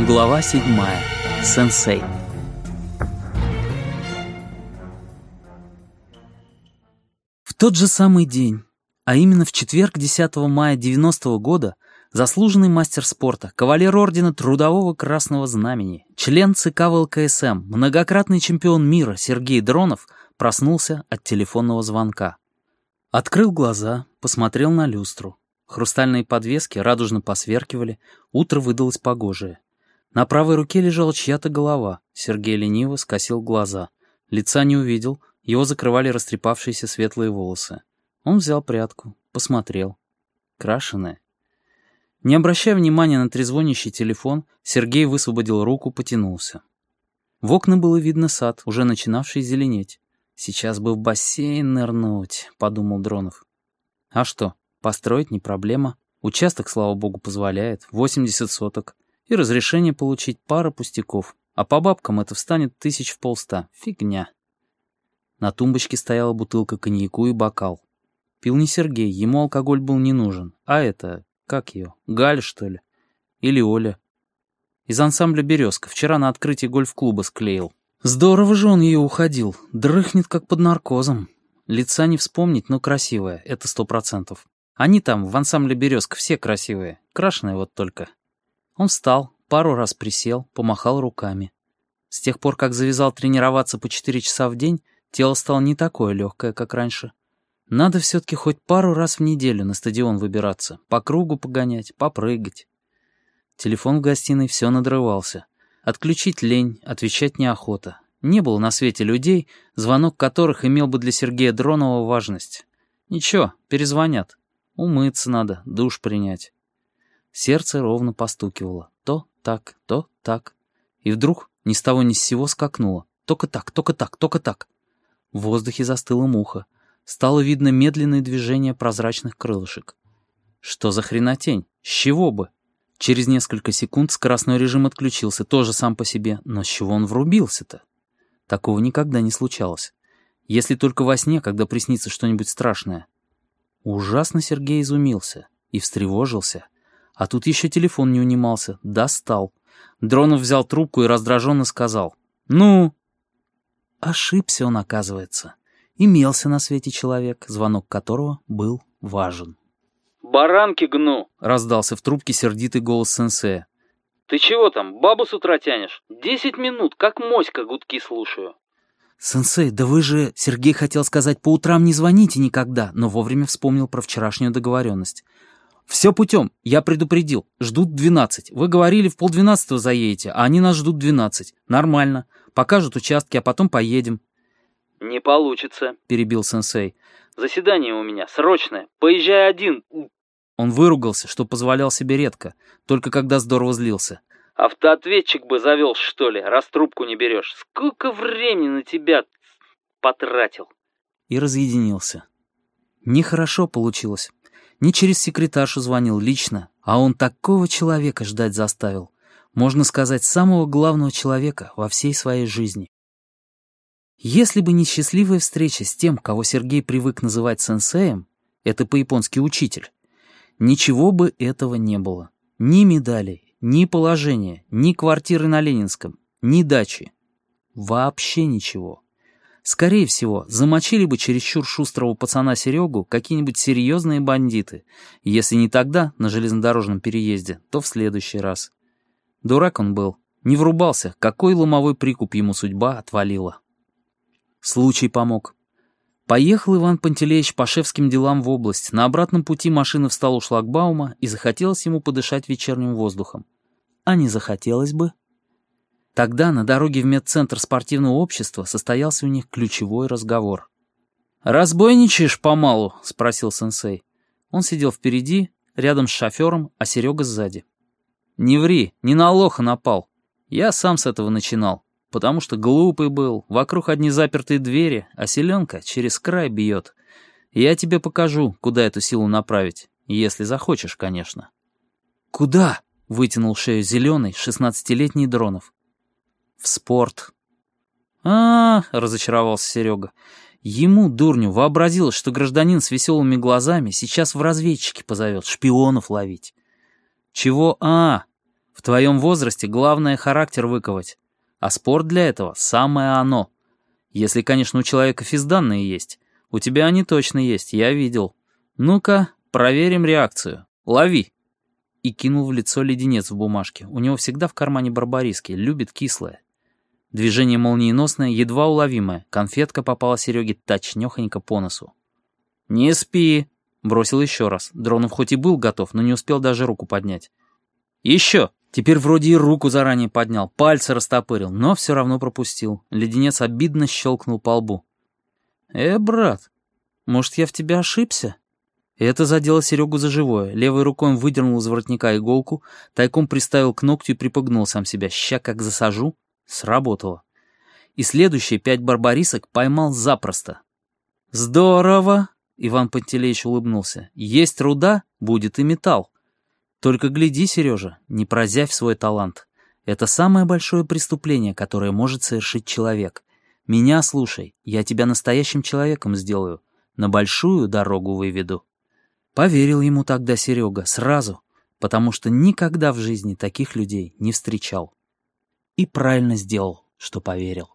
Глава 7. Сенсей. В тот же самый день, а именно в четверг 10 мая 90-го года, заслуженный мастер спорта, кавалер ордена Трудового Красного Знамени, член ЦК ВЛКСМ, многократный чемпион мира Сергей Дронов проснулся от телефонного звонка. Открыл глаза, посмотрел на люстру. Хрустальные подвески радужно посверкивали, утро выдалось погожее. На правой руке лежала чья-то голова. Сергей лениво скосил глаза. Лица не увидел, его закрывали растрепавшиеся светлые волосы. Он взял прядку, посмотрел. Крашеная. Не обращая внимания на трезвонящий телефон, Сергей высвободил руку, потянулся. В окна было видно сад, уже начинавший зеленеть. «Сейчас бы в бассейн нырнуть», — подумал Дронов. А что, построить не проблема. Участок, слава богу, позволяет, 80 соток. И разрешение получить пара пустяков. А по бабкам это встанет 150. Фигня. На тумбочке стояла бутылка коньяку и бокал. Пил не Сергей, ему алкоголь был не нужен. А это, как ее, Галя, что ли? Или Оля? Из ансамбля «Березка». Вчера на открытии гольф-клуба склеил. Здорово же он ее уходил. Дрыхнет, как под наркозом. Лица не вспомнить, но красивая, это 100%. Они там, в ансамбле «Березка», все красивые. Крашеные вот только. Он встал, пару раз присел, помахал руками. С тех пор, как завязал тренироваться по 4 часа в день, тело стало не такое легкое, как раньше. Надо все-таки хоть пару раз в неделю на стадион выбираться, по кругу погонять, попрыгать. Телефон в гостиной все надрывался. Отключить лень, отвечать неохота. Не было на свете людей, звонок которых имел бы для Сергея Дронова важность. Ничего, перезвонят. Умыться надо, душ принять. Сердце ровно постукивало. То так, то так. И вдруг ни с того ни с сего скакнуло. Только так, только так, только так. В воздухе застыла муха. Стало видно медленное движение прозрачных крылышек. Что за хренотень? С чего бы? Через несколько секунд скоростной режим отключился, тоже сам по себе. Но с чего он врубился-то? Такого никогда не случалось. Если только во сне, когда приснится что-нибудь страшное. Ужасно Сергей изумился и встревожился. А тут еще телефон не унимался. Достал. Дронов взял трубку и раздраженно сказал: «Ну?» Ошибся он, оказывается. Имелся на свете человек, звонок которого был важен. «Баранки гну!» — раздался в трубке сердитый голос сенсея. «Ты чего там, бабу с утра тянешь? 10 минут, как моська, гудки слушаю». «Сенсей, да вы же...» Сергей хотел сказать: «По утрам не звоните никогда», но вовремя вспомнил про вчерашнюю договоренность. «Все путем, я предупредил. Ждут 12. Вы говорили, в 11:30 заедете, а они нас ждут 12. Нормально. Покажут участки, а потом поедем». «Не получится», — перебил сенсей. «Заседание у меня срочное. Поезжай один». Он выругался, что позволял себе редко, только когда здорово злился. «Автоответчик бы завел, что ли, раз трубку не берешь. Сколько времени на тебя потратил?» И разъединился. Нехорошо получилось. Не через секретаршу звонил лично, а он такого человека ждать заставил. Можно сказать, самого главного человека во всей своей жизни. Если бы не счастливая встреча с тем, кого Сергей привык называть сенсеем, это по-японски учитель, ничего бы этого не было. Ни медалей, ни положения, ни квартиры на Ленинском, ни дачи. Вообще ничего. Скорее всего, замочили бы чересчур шустрого пацана Серегу какие-нибудь серьезные бандиты. Если не тогда, на железнодорожном переезде, то в следующий раз. Дурак он был. Не врубался, какой ломовой прикуп ему судьба отвалила. Случай помог. Поехал Иван Пантелеич по шефским делам в область. На обратном пути машина встала у шлагбаума, и захотелось ему подышать вечерним воздухом. А не захотелось бы? Тогда на дороге в медцентр спортивного общества состоялся у них ключевой разговор. «Разбойничаешь помалу?» — спросил сенсей. Он сидел впереди, рядом с шофером, а Серега сзади. «Не ври, не на лоха напал. Я сам с этого начинал, потому что глупый был, вокруг одни запертые двери, а селенка через край бьет. Я тебе покажу, куда эту силу направить, если захочешь, конечно». «Куда?» — вытянул шею зеленый, 16-летний Дронов. «В спорт». Разочаровался Серега. Ему, дурню, вообразилось, что гражданин с веселыми глазами сейчас в разведчики позовет, шпионов ловить. «Чего, В твоем возрасте главное характер выковать, а спорт для этого самое оно. Если, конечно, у человека физданные есть. У тебя они точно есть, я видел. Ну-ка, проверим реакцию. Лови!» И кинул в лицо леденец в бумажке. У него всегда в кармане барбариски, любит кислое. Движение молниеносное, едва уловимое. Конфетка попала Сереге точнёхонько по носу. «Не спи!» — бросил еще раз. Дронов хоть и был готов, но не успел даже руку поднять. «Еще!» Теперь вроде и руку заранее поднял, пальцы растопырил, но все равно пропустил. Леденец обидно щелкнул по лбу. Брат, может, я в тебя ошибся?» Это задело Серегу за живое. Левой рукой он выдернул из воротника иголку, тайком приставил к ногтю и припугнул сам себя. Ща как засажу. Сработало. И следующие 5 барбарисок поймал запросто. «Здорово!» — Иван Пантелеич улыбнулся. «Есть руда, будет и металл. Только гляди, Сережа, не прозявь свой талант. Это самое большое преступление, которое может совершить человек. Меня слушай, я тебя настоящим человеком сделаю, на большую дорогу выведу». Поверил ему тогда Серега сразу, потому что никогда в жизни таких людей не встречал. И правильно сделал, что поверил.